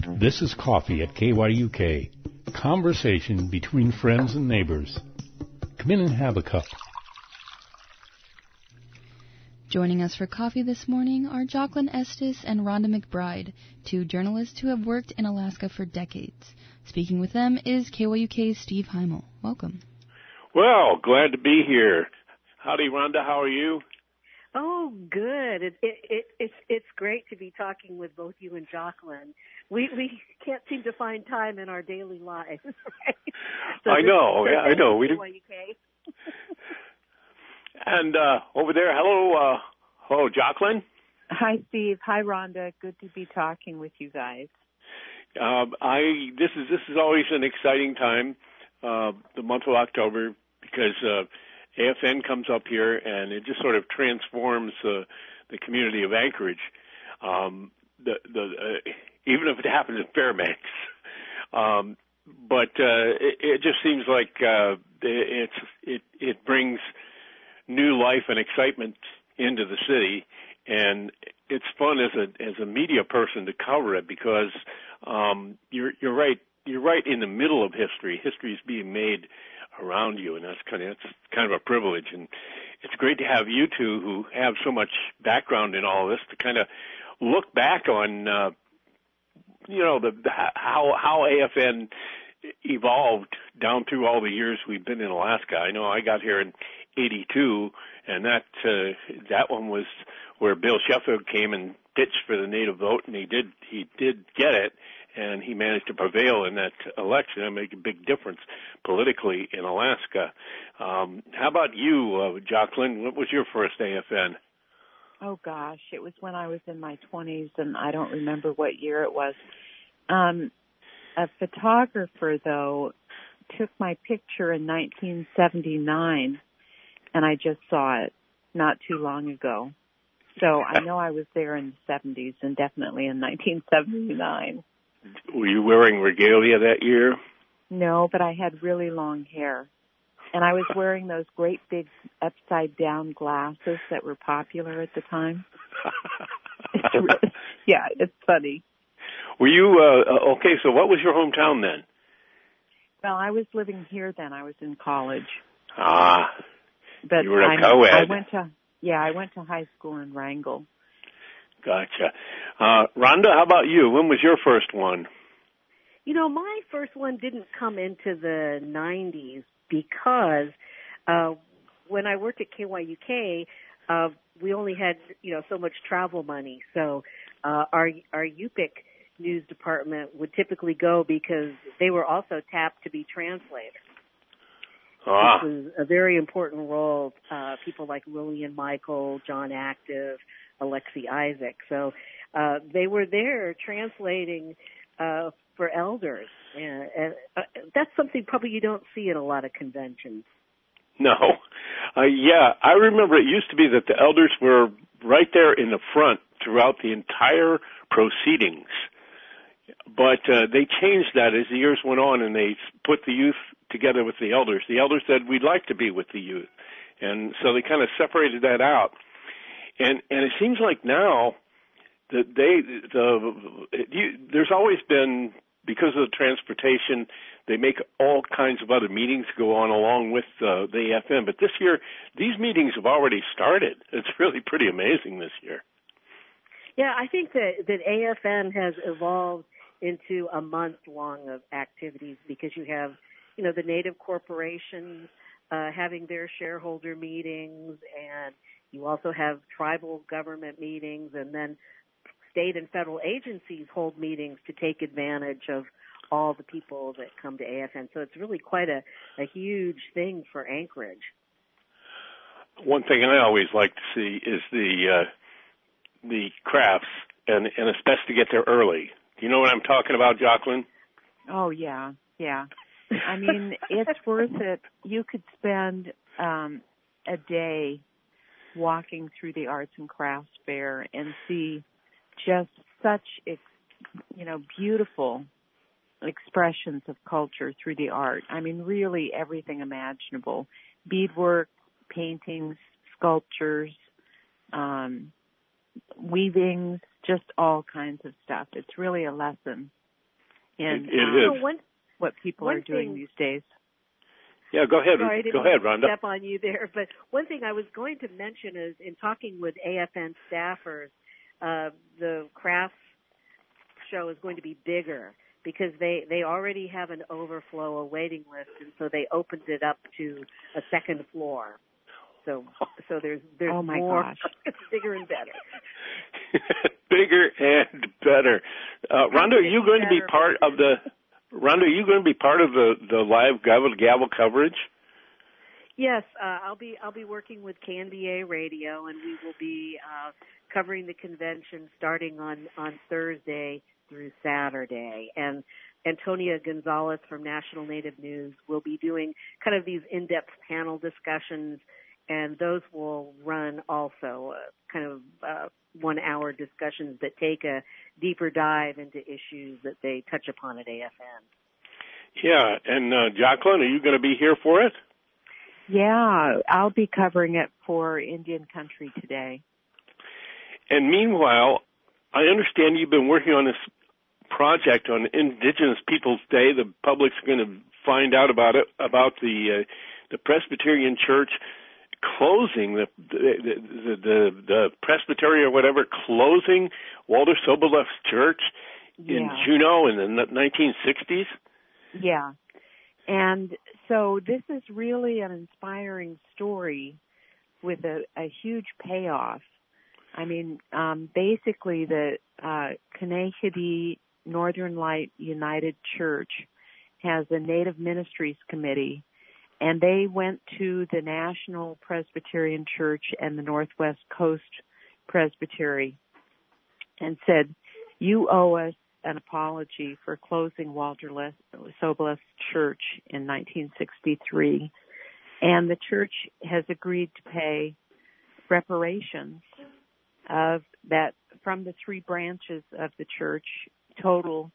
This is Coffee at KYUK. Conversation between friends and neighbors. Come in and have a cup. Joining us for coffee this morning are Jocelyn Estes and Rhonda McBride, two journalists who have worked in Alaska for decades. Speaking with them is KYUK's Steve Heimel. Welcome. Well, glad to be here. Howdy, Rhonda. How are you? Oh, good. It's great to be talking with both you and Jocelyn. We can't seem to find time in our daily lives, right? So I know. We do. And over there, hello, Jocelyn. Hi, Steve. Hi, Rhonda. Good to be talking with you guys. This is always an exciting time, the month of October, because AFN comes up here and it just sort of transforms the community of Anchorage. Even if it happens in Fairbanks, but it just seems like it brings new life and excitement into the city, and it's fun as a media person to cover it because you're right in the middle of history. History is being made around you, and it's kind of a privilege. And it's great to have you two who have so much background in all this to kind of look back on how AFN evolved down through all the years we've been in Alaska. I know I got here in '82, and that one was where Bill Sheffield came and pitched for the native vote, and he did get it, and he managed to prevail in that election and make a big difference politically in Alaska. How about you, Jocelyn? What was your first AFN? Oh, gosh, it was when I was in my 20s, and I don't remember what year it was. A photographer, though, took my picture in 1979, and I just saw it not too long ago. So I know I was there in the 70s and definitely in 1979. Were you wearing regalia that year? No, but I had really long hair. And I was wearing those great big upside-down glasses that were popular at the time. Yeah, it's funny. Were you, okay, so what was your hometown then? Well, I was living here then. I was in college. But you were a co-ed. I went to high school in Wrangell. Gotcha. Rhonda, how about you? When was your first one? My first one didn't come into the 90s because when I worked at KYUK, we only had, so much travel money. So our UPIC news department would typically go because they were also tapped to be translators. Which was a very important role. People like Lillian Michael, John Active, Alexi Isaac. So they were there translating for elders. And that's something probably you don't see at a lot of conventions. No. I remember it used to be that the elders were right there in the front throughout the entire proceedings. But they changed that as the years went on, and they put the youth together with the elders. The elders said, we'd like to be with the youth. And so they kind of separated that out. And it seems like now that there's always been, because of the transportation, they make all kinds of other meetings go on along with the AFN. But this year, these meetings have already started. It's really pretty amazing this year. Yeah, I think that AFN has evolved into a month long of activities because you have, the native corporations having their shareholder meetings, and you also have tribal government meetings, and then state and federal agencies hold meetings to take advantage of all the people that come to AFN. So it's really quite a huge thing for Anchorage. One thing I always like to see is the crafts, and it's best to get there early. Do you know what I'm talking about, Jocelyn? Oh, yeah. I mean, it's worth it. You could spend a day walking through the Arts and Crafts Fair and see just such, beautiful expressions of culture through the art. I mean, really everything imaginable. Beadwork, paintings, sculptures, weavings, just all kinds of stuff. It's really a lesson in it is. What people are doing these days. Yeah, go ahead. Sorry, Go ahead, Rhonda. Step on you there, but one thing I was going to mention is in talking with AFN staffers, the crafts show is going to be bigger because they already have an overflow, a waiting list, and so they opened it up to a second floor. So there's oh my more. Gosh. It's bigger and better. Bigger and better. Rhonda, are you going to be part of the? Rhonda, are you going to be part of the live gavel coverage? Yes, I'll be working with KNBA Radio, and we will be covering the convention starting on Thursday through Saturday. And Antonia Gonzalez from National Native News will be doing kind of these in-depth panel discussions, and those will run also kind of 1-hour discussions that take a deeper dive into issues that they touch upon at AFN. Yeah, and Jacqueline, are you going to be here for it? Yeah, I'll be covering it for Indian Country today. And meanwhile, I understand you've been working on this project on Indigenous Peoples Day. The public's going to find out about it, about the Presbyterian Church closing, the presbytery or whatever, closing Walter Soboleff's church in Juneau in the 1960s. Yeah. And so this is really an inspiring story with a huge payoff. I mean, basically the Kanehidi Northern Light United Church has a Native Ministries Committee, and they went to the National Presbyterian Church and the Northwest Coast Presbytery and said, you owe us an apology for closing Walter Soboleff's church in 1963. And the church has agreed to pay reparations of that from the three branches of the church, total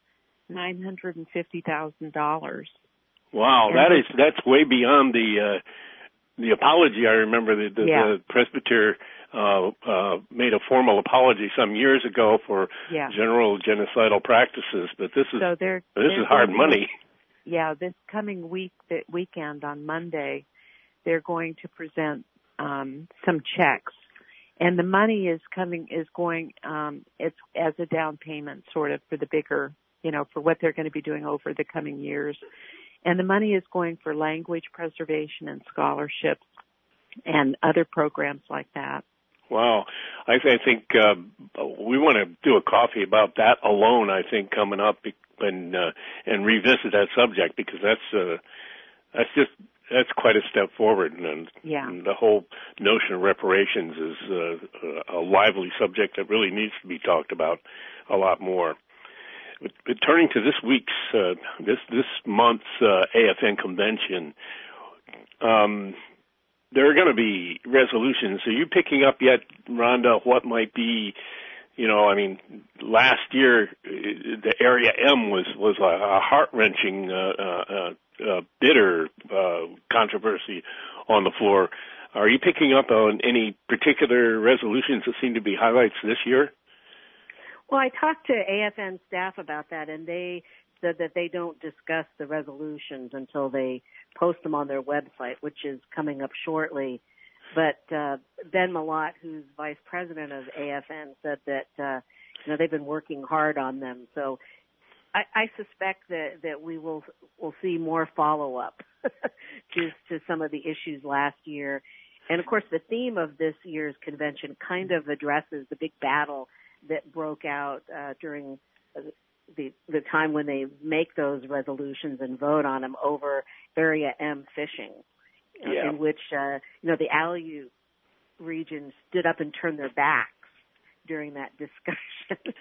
$950,000. Wow, that's way beyond the apology. I remember the presbyter made a formal apology some years ago for general genocidal practices, but this is hard money. This coming weekend on Monday, they're going to present some checks, and the money is going it's as a down payment sort of for the bigger, for what they're going to be doing over the coming years. And the money is going for language preservation and scholarships and other programs like that. Wow. I think we want to do a coffee about that alone, I think, coming up and revisit that subject, because that's quite a step forward. And the whole notion of reparations is a lively subject that really needs to be talked about a lot more. But turning to this week's, this month's AFN convention, there are going to be resolutions. Are you picking up yet, Rhonda, what might be, last year the Area M was a heart-wrenching, bitter controversy on the floor. Are you picking up on any particular resolutions that seem to be highlights this year? Well, I talked to AFN staff about that, and they said that they don't discuss the resolutions until they post them on their website, which is coming up shortly. But Ben Malott, who's vice president of AFN, said that they've been working hard on them. So I suspect that we'll see more follow-up to some of the issues last year. And, of course, the theme of this year's convention kind of addresses the big battle that broke out during the time when they make those resolutions and vote on them over Area M fishing, in which the Aleut region stood up and turned their backs during that discussion.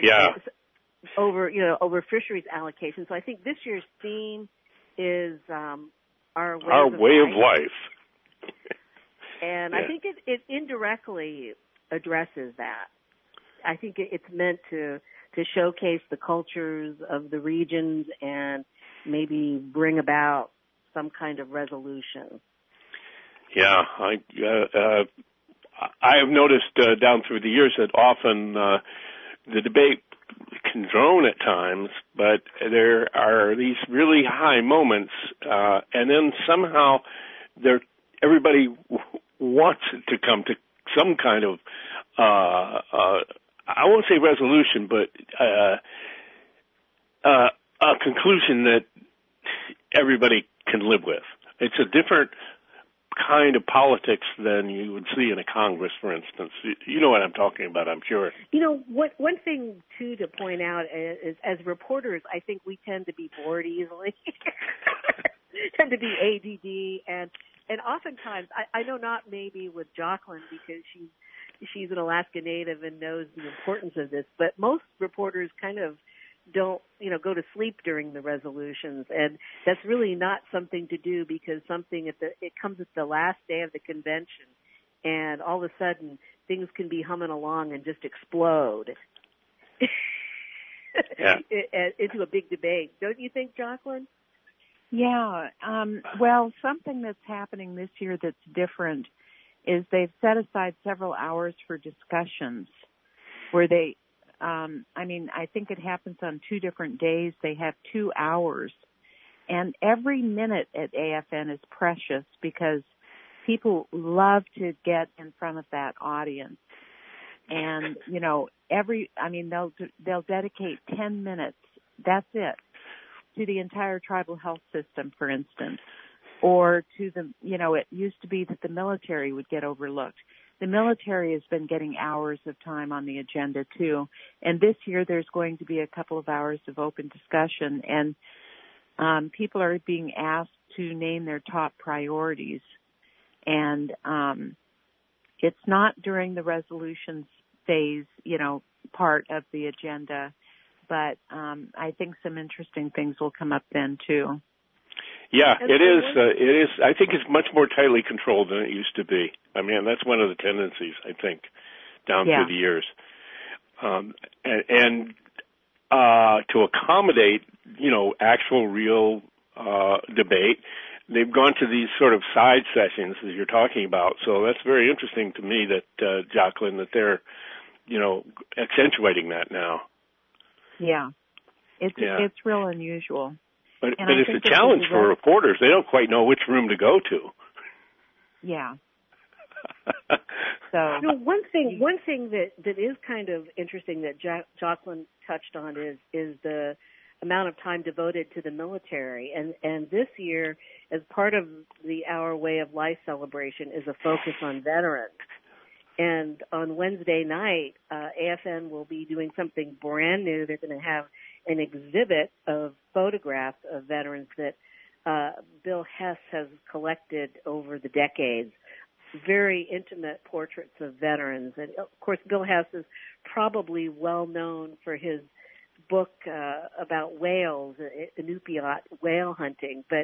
over fisheries allocation. So I think this year's theme is our way of life. And I think it indirectly addresses that. I think it's meant to showcase the cultures of the regions and maybe bring about some kind of resolution. Yeah, I have noticed down through the years that often the debate can drone at times, but there are these really high moments, and then somehow everybody wants it to come to some kind of, I won't say resolution, but a conclusion that everybody can live with. It's a different kind of politics than you would see in a Congress, for instance. You know what I'm talking about, I'm sure. You know, one thing, too, to point out is as reporters, I think we tend to be bored easily, tend to be ADD, and oftentimes, I know not maybe with Jocelyn because she's an Alaska Native and knows the importance of this, but most reporters kind of don't, go to sleep during the resolutions, and that's really not something to do because it comes at the last day of the convention, and all of a sudden things can be humming along and just explode into a big debate. Don't you think, Jocelyn? Yeah. Well, something that's happening this year that's different is they've set aside several hours for discussions where they, I think it happens on 2 different days. They have 2 hours. And every minute at AFN is precious because people love to get in front of that audience. And, they'll dedicate 10 minutes. That's it. To the entire tribal health system, for instance, or to it used to be that the military would get overlooked. The military has been getting hours of time on the agenda too, and this year there's going to be a couple of hours of open discussion, and people are being asked to name their top priorities, and it's not during the resolutions phase, part of the agenda. But I think some interesting things will come up then, too. Yeah, it is. I think it's much more tightly controlled than it used to be. I mean, that's one of the tendencies, I think, down through the years. And to accommodate, actual real debate, they've gone to these sort of side sessions that you're talking about. So that's very interesting to me that, Jocelyn, that they're, accentuating that now. Yeah, it's real unusual. But it's a challenge for reporters. They don't quite know which room to go to. Yeah. So one thing that is kind of interesting that Jocelyn touched on is the amount of time devoted to the military, and this year, as part of the Our Way of Life celebration, is a focus on veterans. And on Wednesday night, AFN will be doing something brand new. They're going to have an exhibit of photographs of veterans that Bill Hess has collected over the decades. Very intimate portraits of veterans. And, of course, Bill Hess is probably well known for his book about whales, Inupiat whale hunting. But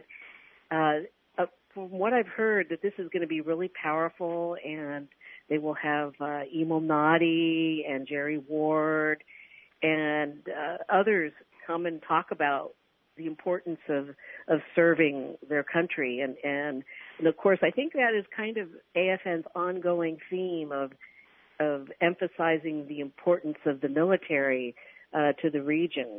from what I've heard, that this is going to be really powerful, and they will have Emil Noddy and Jerry Ward and others come and talk about the importance of serving their country. And of course, I think that is kind of AFN's ongoing theme of emphasizing the importance of the military to the region.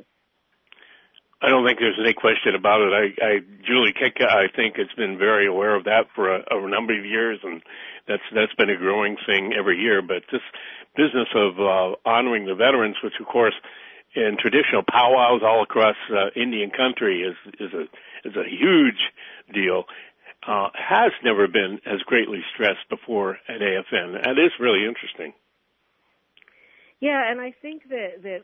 I don't think there's any question about it. Julie Kika, I think, has been very aware of that for a number of years, and that's been a growing thing every year. But this business of honoring the veterans, which of course in traditional powwows all across Indian country is a huge deal, has never been as greatly stressed before at AFN. That is really interesting. Yeah, and I think that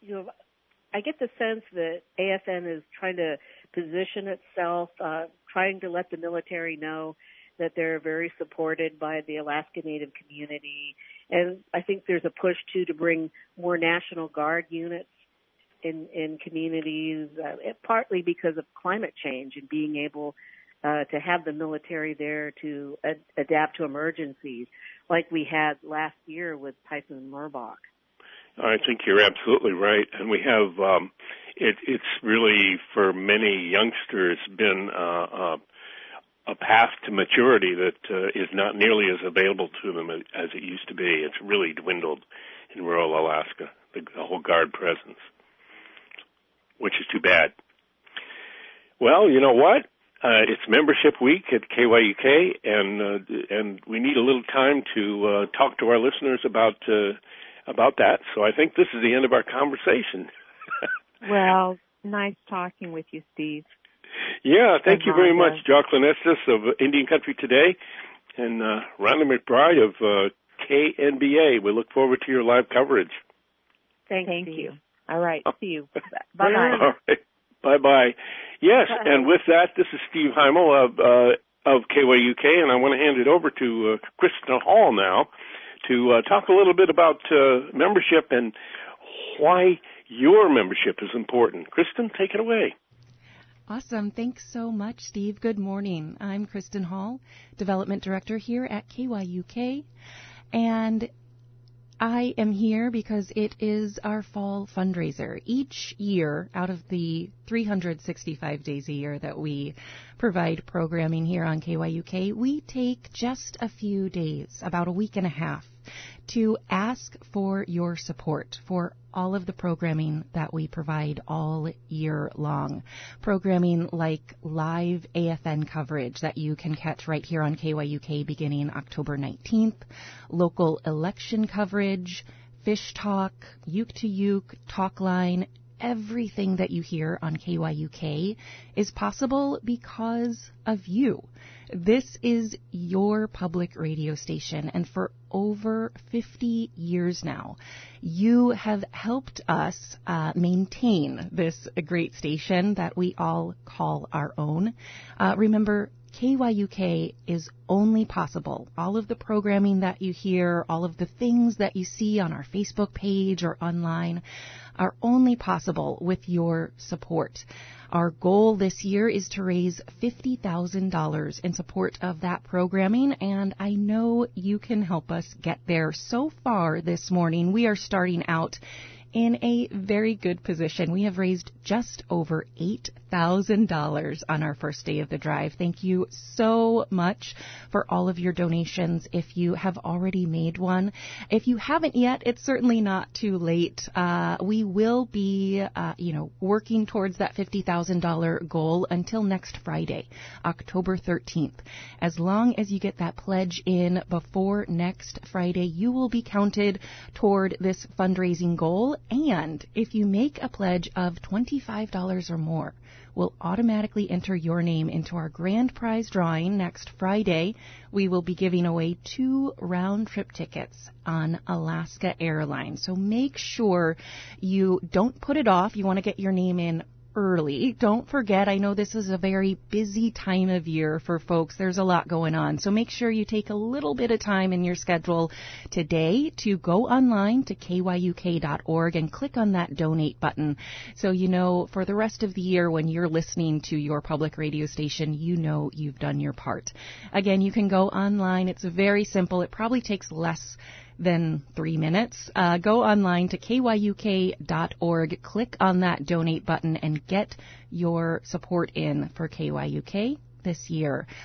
I get the sense that AFN is trying to position itself, trying to let the military know that they're very supported by the Alaska Native community. And I think there's a push, too, to bring more National Guard units in communities, partly because of climate change and being able to have the military there to adapt to emergencies like we had last year with Typhoon Merbok. I think you're absolutely right, and we have it's really for many youngsters been a path to maturity that is not nearly as available to them as it used to be. It's really dwindled in rural Alaska. the whole guard presence, which is too bad. Well, you know what? It's membership week at KYUK, and we need a little time to talk to our listeners about that. So I think this is the end of our conversation. Well, nice talking with you, Steve. Yeah, thank you very much, Jocelyn Estes of Indian Country Today and Rhonda McBride of KNBA. We look forward to your live coverage. Thank you. All right, see you. Bye-bye. All right. Bye-bye. Yes, Bye. And with that, this is Steve Heimel of KYUK, and I want to hand it over to Kristen Hall now to talk a little bit about membership and why your membership is important. Kristen, take it away. Awesome. Thanks so much, Steve. Good morning. I'm Kristen Hall, Development Director here at KYUK, and I am here because it is our fall fundraiser. Each year, out of the 365 days a year that we provide programming here on KYUK, we take just a few days, about a week and a half, to ask for your support for all of the programming that we provide all year long. Programming like live AFN coverage that you can catch right here on KYUK beginning October 19th, local election coverage, Fish Talk, Uke to Uke, Talkline. Everything that you hear on KYUK is possible because of you. This is your public radio station, and for over 50 years now, you have helped us maintain this great station that we all call our own. Remember, KYUK is only possible. All of the programming that you hear, all of the things that you see on our Facebook page or online are only possible with your support. Our goal this year is to raise $50,000 in support of that programming, and I know you can help us get there. So far this morning, we are starting out in a very good position. We have raised just over $8,000 on our first day of the drive. Thank you so much for all of your donations if you have already made one. If you haven't yet, it's certainly not too late. We will be, working towards that $50,000 goal until next Friday, October 13th. As long as you get that pledge in before next Friday, you will be counted toward this fundraising goal. And if you make a pledge of $25 or more, we'll automatically enter your name into our grand prize drawing next Friday. We will be giving away 2 round-trip tickets on Alaska Airlines. So make sure you don't put it off. You want to get your name in early. Don't forget, I know this is a very busy time of year for folks. There's a lot going on. So make sure you take a little bit of time in your schedule today to go online to kyuk.org and click on that donate button. So you know for the rest of the year when you're listening to your public radio station, you know you've done your part. Again, you can go online. It's very simple. It probably takes less than 3 minutes. Go online to kyuk.org, click on that donate button, and get your support in for KYUK this year.